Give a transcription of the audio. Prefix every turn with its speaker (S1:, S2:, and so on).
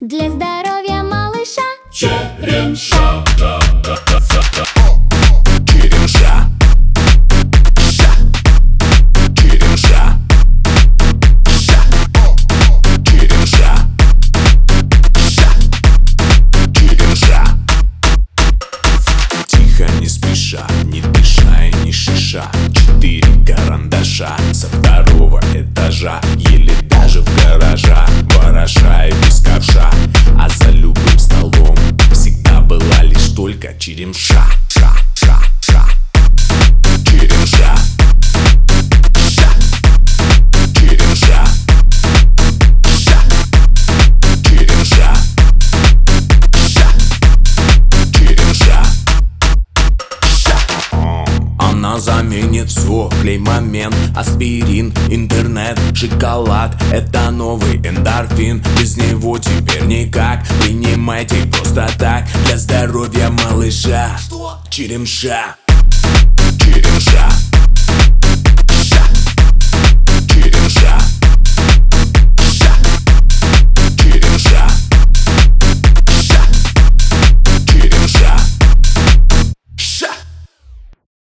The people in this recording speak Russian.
S1: для здоровья малыша.
S2: Черемша.
S3: Черемша. Ша. Черемша. Ша. Черемша. Ша. Черемша. Тихо, не спеша, не дыша и не шиша. 4 карандаша со 2-го этажа, еле даже в гаража, вороша и без ковша. А за любым столом всегда была лишь только черемша. Ша, ша, ша. Черемша. Ша. Черемша. Ша. Черемша. Ша. Черемша. Она заменит все, клей-момент, аспирин, интернет, шоколад. Это новый эндорфин, без него теперь никак. Принимайте просто так, для здоровья малыша. Черемша.